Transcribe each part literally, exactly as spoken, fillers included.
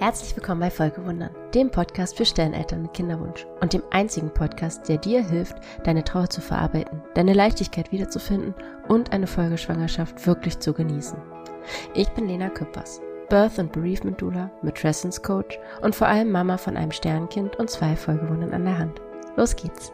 Herzlich willkommen bei Folgewundern, dem Podcast für Stelleneltern mit Kinderwunsch und dem einzigen Podcast, der dir hilft, deine Trauer zu verarbeiten, deine Leichtigkeit wiederzufinden und eine Folgeschwangerschaft wirklich zu genießen. Ich bin Lena Küppers, Birth- and Bereavement Doula, Matrescence Coach und vor allem Mama von einem Sternkind und zwei Folgewundern an der Hand. Los geht's!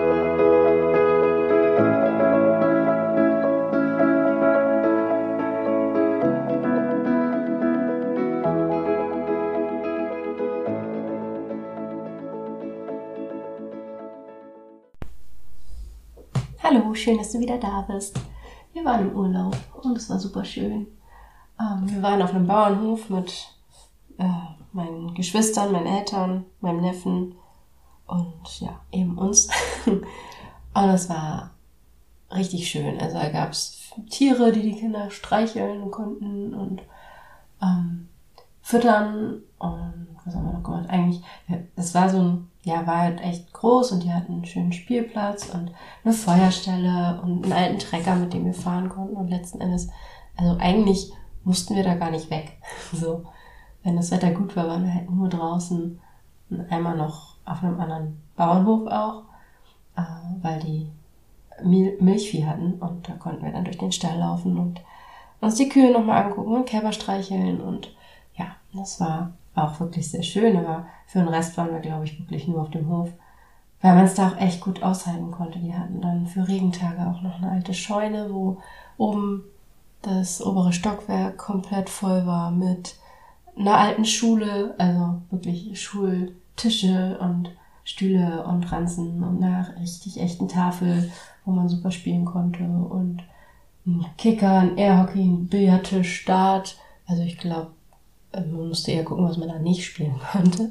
Hallo, schön, dass du wieder da bist. Wir waren im Urlaub und es war super schön. Ähm, wir waren auf einem Bauernhof mit äh, meinen Geschwistern, meinen Eltern, meinem Neffen und ja, eben uns. Und es war richtig schön. Also da gab es Tiere, die die Kinder streicheln konnten und ähm, füttern und was haben wir noch gemacht? Eigentlich, es war so ein Ja, war halt echt groß und die hatten einen schönen Spielplatz und eine Feuerstelle und einen alten Trecker, mit dem wir fahren konnten. Und letzten Endes, also eigentlich mussten wir da gar nicht weg. So, wenn das Wetter gut war, waren wir halt nur draußen und einmal noch auf einem anderen Bauernhof auch, äh, weil die Mil- Milchvieh hatten und da konnten wir dann durch den Stall laufen und uns die Kühe nochmal angucken und Kälber streicheln und ja, das war auch wirklich sehr schön, aber für den Rest waren wir, glaube ich, wirklich nur auf dem Hof, weil man es da auch echt gut aushalten konnte. Die hatten dann für Regentage auch noch eine alte Scheune, wo oben das obere Stockwerk komplett voll war mit einer alten Schule, also wirklich Schultische und Stühle und Ranzen und einer richtig echten Tafel, wo man super spielen konnte und ein Kicker, ein Airhockey, ein Billardtisch, Dart, also ich glaube, man musste eher gucken, was man da nicht spielen konnte.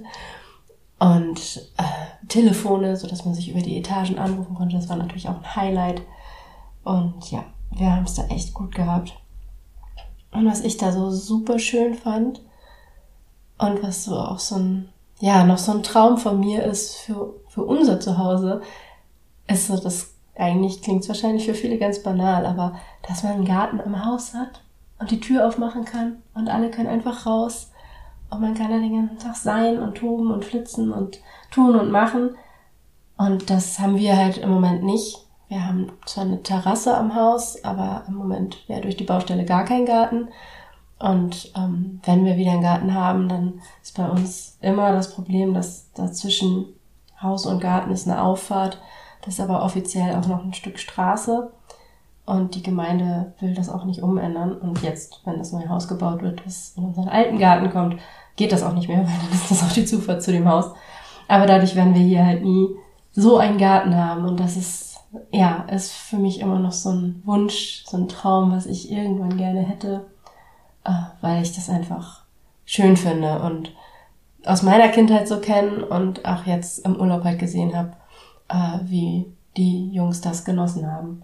Und äh, Telefone, sodass man sich über die Etagen anrufen konnte. Das war natürlich auch ein Highlight. Und ja, wir haben es da echt gut gehabt. Und was ich da so super schön fand und was so auch so ein, ja, noch so ein Traum von mir ist für, für unser Zuhause, ist so, das eigentlich klingt es wahrscheinlich für viele ganz banal, aber dass man einen Garten am Haus hat und die Tür aufmachen kann und alle können einfach raus und man kann da den ganzen Tag sein und toben und flitzen und tun und machen. Und das haben wir halt im Moment nicht. Wir haben zwar eine Terrasse am Haus, aber im Moment wäre durch die Baustelle gar kein Garten. Und ähm, wenn wir wieder einen Garten haben, dann ist bei uns immer das Problem, dass dazwischen Haus und Garten ist eine Auffahrt. Das ist aber offiziell auch noch ein Stück Straße. Und die Gemeinde will das auch nicht umändern. Und jetzt, wenn das neue Haus gebaut wird, das in unseren alten Garten kommt, geht das auch nicht mehr, weil dann ist das auch die Zufahrt zu dem Haus. Aber dadurch werden wir hier halt nie so einen Garten haben. Und das ist, ja, ist für mich immer noch so ein Wunsch, so ein Traum, was ich irgendwann gerne hätte, weil ich das einfach schön finde und aus meiner Kindheit so kenne und auch jetzt im Urlaub halt gesehen habe, wie die Jungs das genossen haben.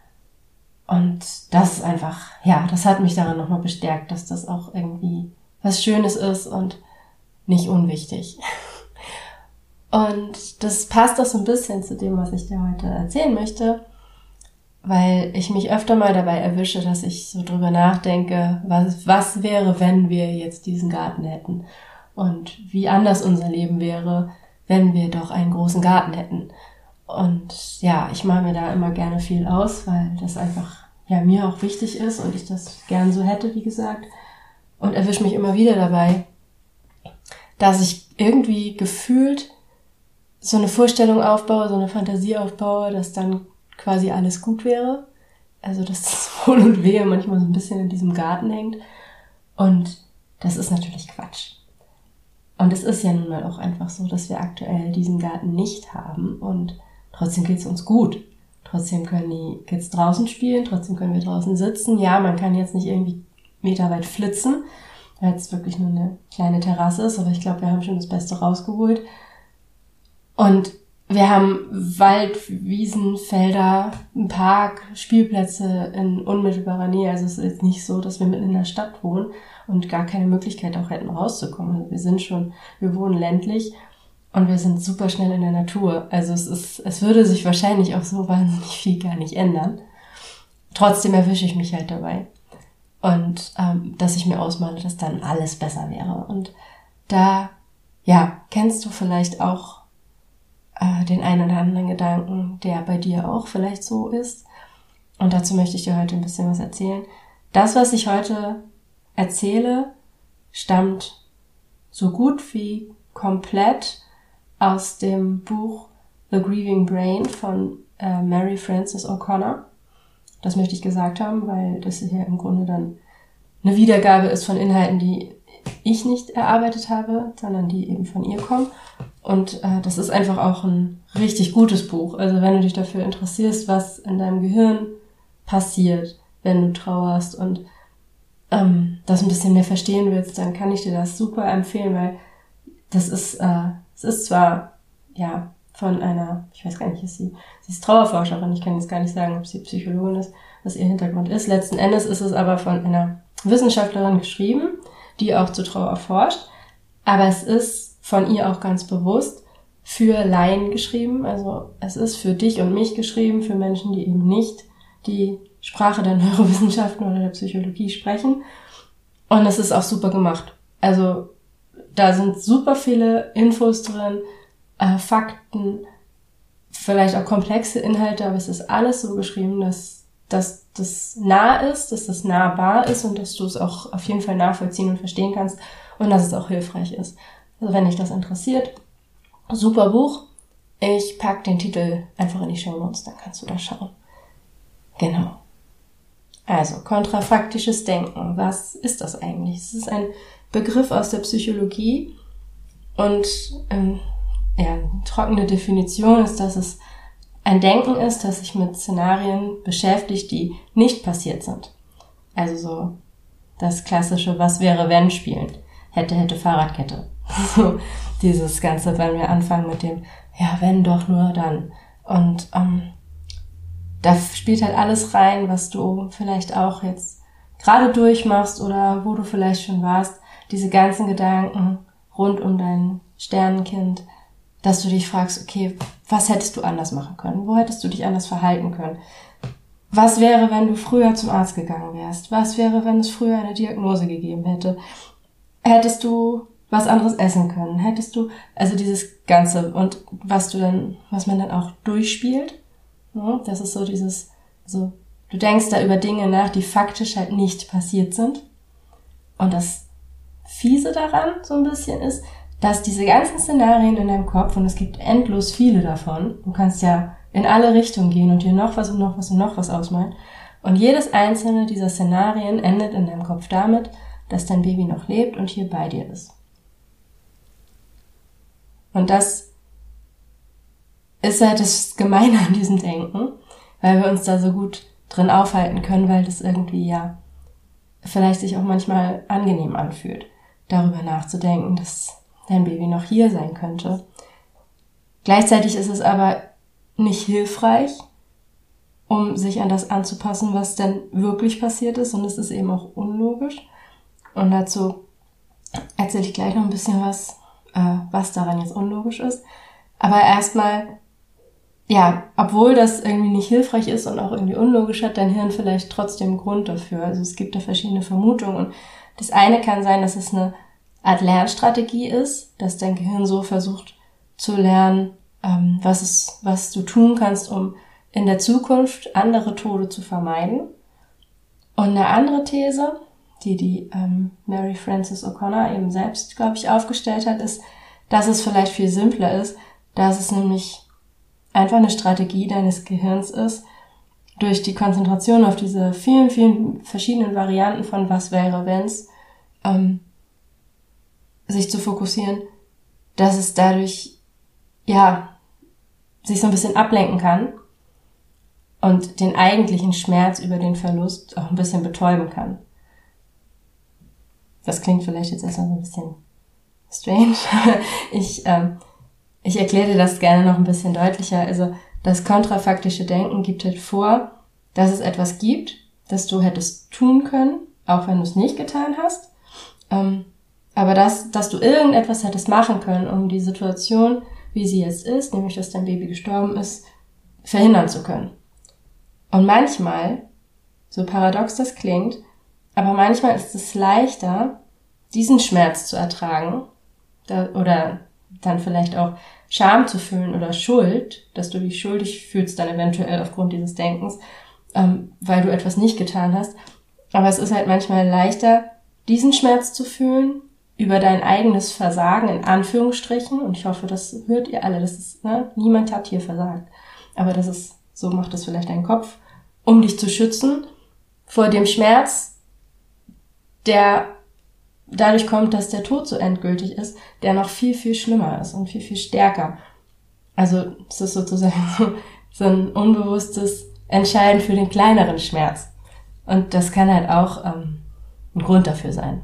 Und das ist einfach, ja, das hat mich daran nochmal bestärkt, dass das auch irgendwie was Schönes ist und nicht unwichtig. Und das passt auch so ein bisschen zu dem, was ich dir heute erzählen möchte, weil ich mich öfter mal dabei erwische, dass ich so drüber nachdenke, was, was wäre, wenn wir jetzt diesen Garten hätten und wie anders unser Leben wäre, wenn wir doch einen großen Garten hätten. Und ja, ich mache mir da immer gerne viel aus, weil das einfach ja mir auch wichtig ist und ich das gern so hätte, wie gesagt. Und erwische mich immer wieder dabei, dass ich irgendwie gefühlt so eine Vorstellung aufbaue, so eine Fantasie aufbaue, dass dann quasi alles gut wäre. Also dass das Wohl und Wehe manchmal so ein bisschen in diesem Garten hängt. Und das ist natürlich Quatsch. Und es ist ja nun mal auch einfach so, dass wir aktuell diesen Garten nicht haben und trotzdem geht's uns gut. Trotzdem können die Kids draußen spielen, trotzdem können wir draußen sitzen. Ja, man kann jetzt nicht irgendwie meterweit flitzen, weil es wirklich nur eine kleine Terrasse ist, aber ich glaube, wir haben schon das Beste rausgeholt. Und wir haben Wald, Wiesen, Felder, einen Park, Spielplätze in unmittelbarer Nähe. Also es ist jetzt nicht so, dass wir mitten in der Stadt wohnen und gar keine Möglichkeit auch hätten rauszukommen. Also wir sind schon, wir wohnen ländlich. Und wir sind super schnell in der Natur. Also es ist, es würde sich wahrscheinlich auch so wahnsinnig viel gar nicht ändern. Trotzdem erwische ich mich halt dabei. Und ähm, dass ich mir ausmale, dass dann alles besser wäre. Und da, ja, kennst du vielleicht auch äh, den einen oder anderen Gedanken, der bei dir auch vielleicht so ist. Und dazu möchte ich dir heute ein bisschen was erzählen. Das, was ich heute erzähle, stammt so gut wie komplett aus dem Buch The Grieving Brain von äh, Mary Frances O'Connor. Das möchte ich gesagt haben, weil das hier im Grunde dann eine Wiedergabe ist von Inhalten, die ich nicht erarbeitet habe, sondern die eben von ihr kommen. Und äh, das ist einfach auch ein richtig gutes Buch. Also wenn du dich dafür interessierst, was in deinem Gehirn passiert, wenn du trauerst und ähm, das ein bisschen mehr verstehen willst, dann kann ich dir das super empfehlen, weil das ist, äh, es ist zwar, ja, von einer, ich weiß gar nicht, ist sie, sie ist Trauerforscherin, ich kann jetzt gar nicht sagen, ob sie Psychologin ist, was ihr Hintergrund ist. Letzten Endes ist es aber von einer Wissenschaftlerin geschrieben, die auch zu Trauer forscht, aber es ist von ihr auch ganz bewusst für Laien geschrieben, also es ist für dich und mich geschrieben, für Menschen, die eben nicht die Sprache der Neurowissenschaften oder der Psychologie sprechen, und es ist auch super gemacht. Also da sind super viele Infos drin, äh, Fakten, vielleicht auch komplexe Inhalte, aber es ist alles so geschrieben, dass, dass das nah ist, dass das nahbar ist und dass du es auch auf jeden Fall nachvollziehen und verstehen kannst und dass es auch hilfreich ist. Also wenn dich das interessiert, super Buch. Ich pack den Titel einfach in die Shownotes, dann kannst du da schauen. Genau. Also, kontrafaktisches Denken. Was ist das eigentlich? Es ist ein Begriff aus der Psychologie und ähm, ja, eine trockene Definition ist, dass es ein Denken ist, das sich mit Szenarien beschäftigt, die nicht passiert sind. Also so das klassische Was wäre wenn spielen. Hätte, hätte, Fahrradkette. So dieses Ganze, wenn wir anfangen mit dem ja, wenn doch nur dann. Und ähm, da spielt halt alles rein, was du vielleicht auch jetzt gerade durchmachst oder wo du vielleicht schon warst. Diese ganzen Gedanken rund um dein Sternenkind, dass du dich fragst, okay, was hättest du anders machen können? Wo hättest du dich anders verhalten können? Was wäre, wenn du früher zum Arzt gegangen wärst? Was wäre, wenn es früher eine Diagnose gegeben hätte? Hättest du was anderes essen können? Hättest du, also dieses Ganze und was du dann, was man dann auch durchspielt, ne? Das ist so dieses, so, du denkst da über Dinge nach, die faktisch halt nicht passiert sind. Und das Fiese daran so ein bisschen ist, dass diese ganzen Szenarien in deinem Kopf, und es gibt endlos viele davon, du kannst ja in alle Richtungen gehen und dir noch was und noch was und noch was ausmalen, und jedes einzelne dieser Szenarien endet in deinem Kopf damit, dass dein Baby noch lebt und hier bei dir ist. Und das ist halt das Gemeine an diesem Denken, weil wir uns da so gut drin aufhalten können, weil das irgendwie ja vielleicht sich auch manchmal angenehm anfühlt, darüber nachzudenken, dass dein Baby noch hier sein könnte. Gleichzeitig ist es aber nicht hilfreich, um sich an das anzupassen, was denn wirklich passiert ist, und es ist eben auch unlogisch. Und dazu erzähle ich gleich noch ein bisschen was, äh, was daran jetzt unlogisch ist. Aber erstmal, ja, obwohl das irgendwie nicht hilfreich ist und auch irgendwie unlogisch, hat dein Hirn vielleicht trotzdem einen Grund dafür. Also es gibt da verschiedene Vermutungen, und das eine kann sein, dass es eine Art Lernstrategie ist, dass dein Gehirn so versucht zu lernen, ähm, was es, was du tun kannst, um in der Zukunft andere Tode zu vermeiden. Und eine andere These, die die ähm, Mary Frances O'Connor eben selbst, glaube ich, aufgestellt hat, ist, dass es vielleicht viel simpler ist, dass es nämlich einfach eine Strategie deines Gehirns ist, durch die Konzentration auf diese vielen, vielen verschiedenen Varianten von was wäre, wenn's, ähm, sich zu fokussieren, dass es dadurch, ja, sich so ein bisschen ablenken kann und den eigentlichen Schmerz über den Verlust auch ein bisschen betäuben kann. Das klingt vielleicht jetzt erstmal so ein bisschen strange. ich, ähm, ich erkläre dir das gerne noch ein bisschen deutlicher. Also das kontrafaktische Denken gibt halt vor, dass es etwas gibt, das du hättest tun können, auch wenn du es nicht getan hast. Ähm, aber dass, dass du irgendetwas hättest machen können, um die Situation, wie sie jetzt ist, nämlich dass dein Baby gestorben ist, verhindern zu können. Und manchmal, so paradox das klingt, aber manchmal ist es leichter, diesen Schmerz zu ertragen, Da, oder dann vielleicht auch Scham zu fühlen oder Schuld, dass du dich schuldig fühlst dann eventuell aufgrund dieses Denkens, ähm, weil du etwas nicht getan hast. Aber es ist halt manchmal leichter, diesen Schmerz zu fühlen über dein eigenes Versagen in Anführungsstrichen. Und ich hoffe, das hört ihr alle. Das ist, ne? Niemand hat hier versagt. Aber das ist, so macht das vielleicht dein Kopf, um dich zu schützen vor dem Schmerz, der dadurch kommt, dass der Tod so endgültig ist, der noch viel, viel schlimmer ist und viel, viel stärker. Also es ist sozusagen so, so ein unbewusstes Entscheiden für den kleineren Schmerz. Und das kann halt auch ähm, ein Grund dafür sein.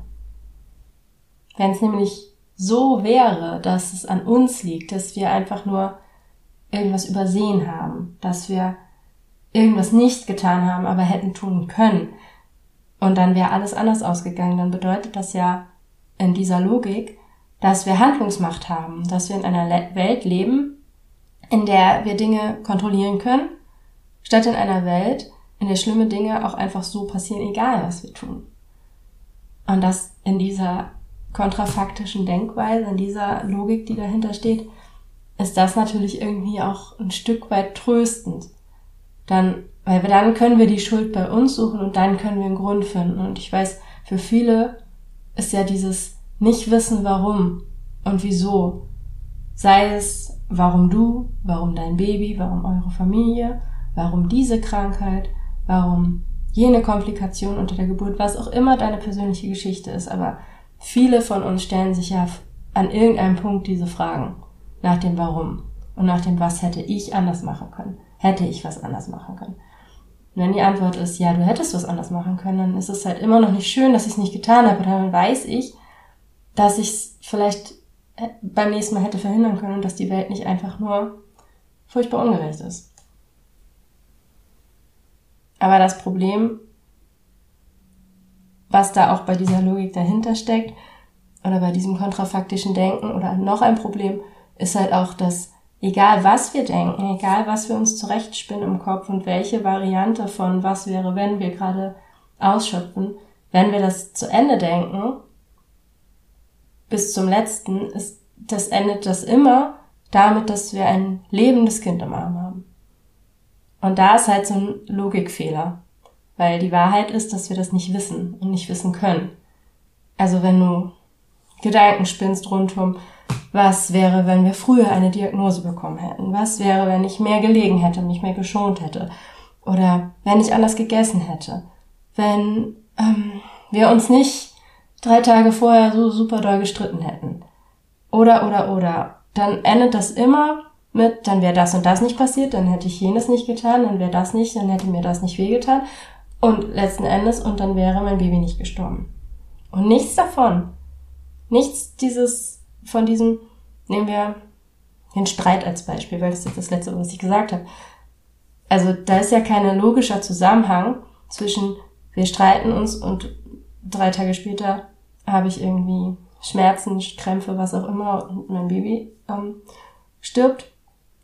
Wenn es nämlich so wäre, dass es an uns liegt, dass wir einfach nur irgendwas übersehen haben, dass wir irgendwas nicht getan haben, aber hätten tun können, und dann wäre alles anders ausgegangen, dann bedeutet das ja in dieser Logik, dass wir Handlungsmacht haben, dass wir in einer Le- Welt leben, in der wir Dinge kontrollieren können, statt in einer Welt, in der schlimme Dinge auch einfach so passieren, egal was wir tun. Und das in dieser kontrafaktischen Denkweise, in dieser Logik, die dahinter steht, ist das natürlich irgendwie auch ein Stück weit tröstend. Dann, weil wir, dann können wir die Schuld bei uns suchen und dann können wir einen Grund finden. Und ich weiß, für viele ist ja dieses Nicht-Wissen, warum und wieso. Sei es, warum du, warum dein Baby, warum eure Familie, warum diese Krankheit, warum jene Komplikation unter der Geburt, was auch immer deine persönliche Geschichte ist. Aber viele von uns stellen sich ja an irgendeinem Punkt diese Fragen nach dem Warum und nach dem Was hätte ich anders machen können. Hätte ich was anders machen können. Und wenn die Antwort ist, ja, du hättest was anders machen können, dann ist es halt immer noch nicht schön, dass ich es nicht getan habe. Dann weiß ich, dass ich es vielleicht beim nächsten Mal hätte verhindern können und dass die Welt nicht einfach nur furchtbar ungerecht ist. Aber das Problem, was da auch bei dieser Logik dahinter steckt, oder bei diesem kontrafaktischen Denken, oder noch ein Problem, ist halt auch, dass egal was wir denken, egal was wir uns zurechtspinnen im Kopf und welche Variante von was wäre, wenn wir gerade ausschöpfen, wenn wir das zu Ende denken, bis zum letzten, ist, das endet das immer damit, dass wir ein lebendes Kind im Arm haben. Und da ist halt so ein Logikfehler, weil die Wahrheit ist, dass wir das nicht wissen und nicht wissen können. Also wenn du Gedanken spinnst rundum, was wäre, wenn wir früher eine Diagnose bekommen hätten? Was wäre, wenn ich mehr gelegen hätte und mich mehr geschont hätte? Oder wenn ich anders gegessen hätte? Wenn ähm, wir uns nicht drei Tage vorher so super doll gestritten hätten? Oder, oder, oder. Dann endet das immer mit, dann wäre das und das nicht passiert, dann hätte ich jenes nicht getan, dann wäre das nicht, dann hätte mir das nicht wehgetan. Und letzten Endes, und dann wäre mein Baby nicht gestorben. Und nichts davon. Nichts dieses von diesem, nehmen wir den Streit als Beispiel, weil das ist jetzt das Letzte, was ich gesagt habe. Also da ist ja kein logischer Zusammenhang zwischen wir streiten uns und drei Tage später habe ich irgendwie Schmerzen, Krämpfe, was auch immer und mein Baby ähm, stirbt.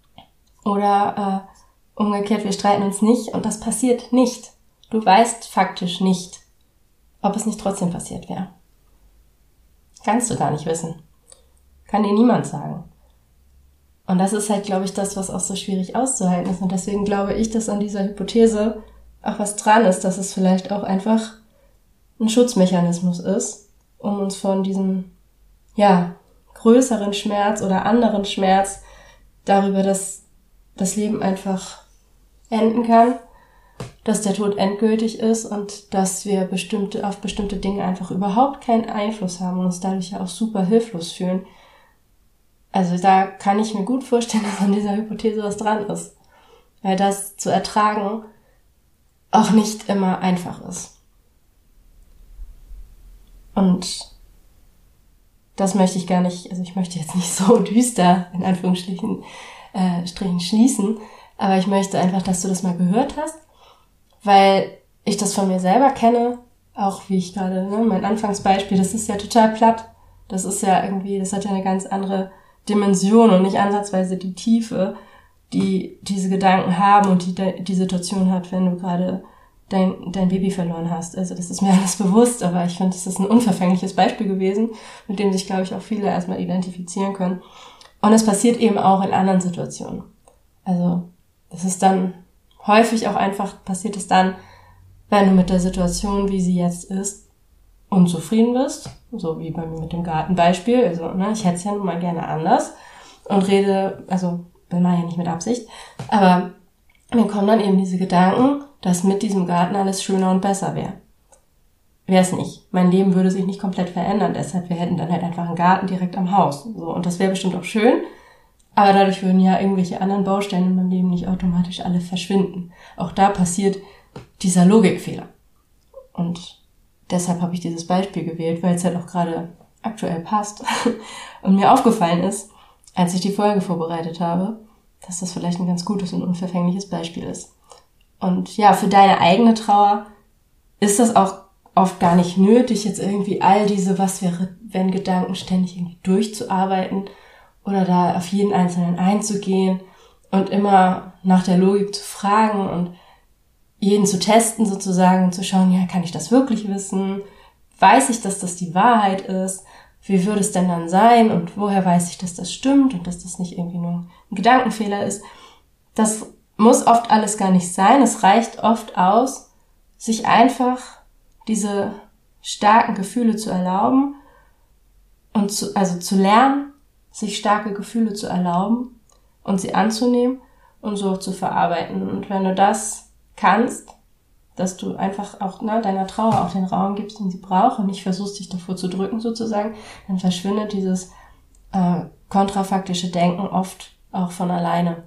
Oder äh, umgekehrt, wir streiten uns nicht und das passiert nicht. Du weißt faktisch nicht, ob es nicht trotzdem passiert wäre. Kannst du gar nicht wissen. Kann dir niemand sagen. Und das ist halt, glaube ich, das, was auch so schwierig auszuhalten ist. Und deswegen glaube ich, dass an dieser Hypothese auch was dran ist, dass es vielleicht auch einfach ein Schutzmechanismus ist, um uns von diesem, ja, größeren Schmerz oder anderen Schmerz darüber, dass das Leben einfach enden kann, dass der Tod endgültig ist und dass wir bestimmte, auf bestimmte Dinge einfach überhaupt keinen Einfluss haben und uns dadurch ja auch super hilflos fühlen. Also da kann ich mir gut vorstellen, dass an dieser Hypothese was dran ist. Weil das zu ertragen auch nicht immer einfach ist. Und das möchte ich gar nicht, also ich möchte jetzt nicht so düster in Anführungsstrichen äh, Strichen schließen, aber ich möchte einfach, dass du das mal gehört hast, weil ich das von mir selber kenne, auch wie ich gerade, ne, mein Anfangsbeispiel, das ist ja total platt. Das ist ja irgendwie, das hat ja eine ganz andere Dimension und nicht ansatzweise die Tiefe, die diese Gedanken haben und die die Situation hat, wenn du gerade dein, dein Baby verloren hast. Also das ist mir alles bewusst, aber ich finde, das ist ein unverfängliches Beispiel gewesen, mit dem sich, glaube ich, auch viele erstmal identifizieren können. Und es passiert eben auch in anderen Situationen. Also das ist dann häufig auch einfach, passiert es dann, wenn du mit der Situation, wie sie jetzt ist, unzufrieden bist, so wie bei mir mit dem Gartenbeispiel. Also ne, ich hätte es ja nun mal gerne anders und rede, also will man ja nicht mit Absicht, aber mir kommen dann eben diese Gedanken, dass mit diesem Garten alles schöner und besser wäre. Wäre es nicht. Mein Leben würde sich nicht komplett verändern, deshalb wir hätten dann halt einfach einen Garten direkt am Haus. So, und das wäre bestimmt auch schön, aber dadurch würden ja irgendwelche anderen Bausteine in meinem Leben nicht automatisch alle verschwinden. Auch da passiert dieser Logikfehler. Und deshalb habe ich dieses Beispiel gewählt, weil es halt auch gerade aktuell passt und mir aufgefallen ist, als ich die Folge vorbereitet habe, dass das vielleicht ein ganz gutes und unverfängliches Beispiel ist. Und ja, für deine eigene Trauer ist das auch oft gar nicht nötig, jetzt irgendwie all diese was wäre, wenn Gedanken ständig irgendwie durchzuarbeiten oder da auf jeden Einzelnen einzugehen und immer nach der Logik zu fragen und jeden zu testen sozusagen und zu schauen, ja, kann ich das wirklich wissen? Weiß ich, dass das die Wahrheit ist? Wie würde es denn dann sein? Und woher weiß ich, dass das stimmt und dass das nicht irgendwie nur ein Gedankenfehler ist? Das muss oft alles gar nicht sein. Es reicht oft aus, sich einfach diese starken Gefühle zu erlauben und zu, also zu lernen, sich starke Gefühle zu erlauben und sie anzunehmen und so auch zu verarbeiten. Und wenn du das kannst, dass du einfach auch ne, deiner Trauer auch den Raum gibst, den sie braucht und nicht versuchst, dich davor zu drücken sozusagen, dann verschwindet dieses äh, kontrafaktische Denken oft auch von alleine.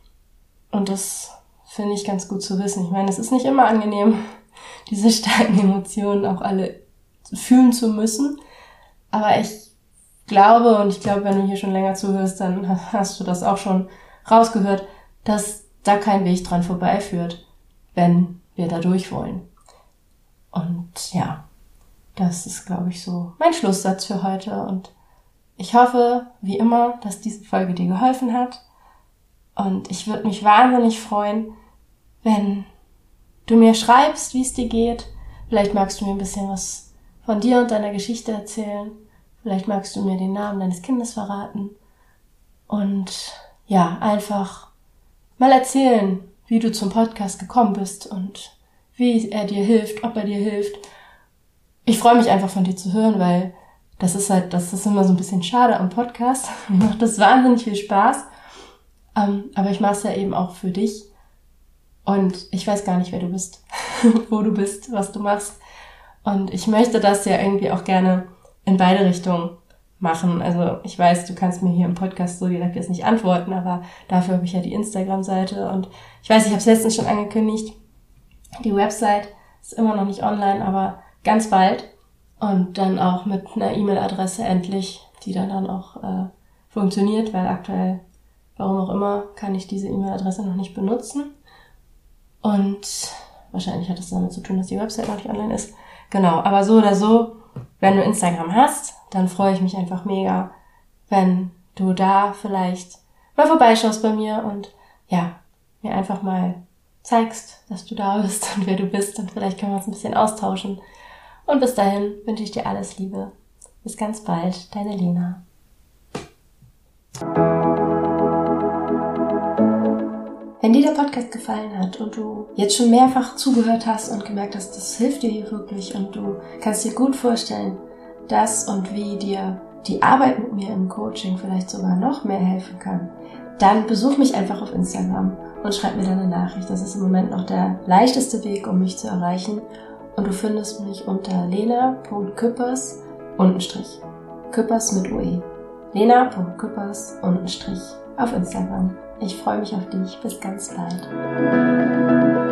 Und das finde ich ganz gut zu wissen. Ich meine, es ist nicht immer angenehm, diese starken Emotionen auch alle fühlen zu müssen, aber ich glaube, und ich glaube, wenn du hier schon länger zuhörst, dann hast du das auch schon rausgehört, dass da kein Weg dran vorbeiführt, wenn wir da durch wollen. Und ja, das ist, glaube ich, so mein Schlusssatz für heute. Und ich hoffe, wie immer, dass diese Folge dir geholfen hat. Und ich würde mich wahnsinnig freuen, wenn du mir schreibst, wie es dir geht. Vielleicht magst du mir ein bisschen was von dir und deiner Geschichte erzählen. Vielleicht magst du mir den Namen deines Kindes verraten. Und ja, einfach mal erzählen, wie du zum Podcast gekommen bist und wie er dir hilft, ob er dir hilft. Ich freue mich einfach von dir zu hören, weil das ist halt, das ist immer so ein bisschen schade am Podcast. Mir macht das wahnsinnig viel Spaß. Um, aber ich mache es ja eben auch für dich. Und ich weiß gar nicht, wer du bist, wo du bist, was du machst. Und ich möchte das ja irgendwie auch gerne in beide Richtungen machen. Also ich weiß, du kannst mir hier im Podcast so direkt jetzt nicht antworten, aber dafür habe ich ja die Instagram-Seite. Und ich weiß, ich habe es letztens schon angekündigt, die Website ist immer noch nicht online, aber ganz bald. Und dann auch mit einer E-Mail-Adresse endlich, die dann dann auch äh, funktioniert, weil aktuell, warum auch immer, kann ich diese E-Mail-Adresse noch nicht benutzen. Und wahrscheinlich hat es damit zu tun, dass die Website noch nicht online ist. Genau, aber so oder so, wenn du Instagram hast, dann freue ich mich einfach mega, wenn du da vielleicht mal vorbeischaust bei mir und ja, mir einfach mal zeigst, dass du da bist und wer du bist und vielleicht können wir uns ein bisschen austauschen. Und bis dahin wünsche ich dir alles Liebe. Bis ganz bald, deine Lena. Wenn dir der Podcast gefallen hat und du jetzt schon mehrfach zugehört hast und gemerkt hast, das hilft dir hier wirklich und du kannst dir gut vorstellen, dass und wie dir die Arbeit mit mir im Coaching vielleicht sogar noch mehr helfen kann, dann besuch mich einfach auf Instagram und schreib mir dann eine Nachricht. Das ist im Moment noch der leichteste Weg, um mich zu erreichen. Und du findest mich unter lena punkt küppers untenstrich. Küppers mit O E. lena punkt küppers untenstrich auf Instagram. Ich freue mich auf dich. Bis ganz bald.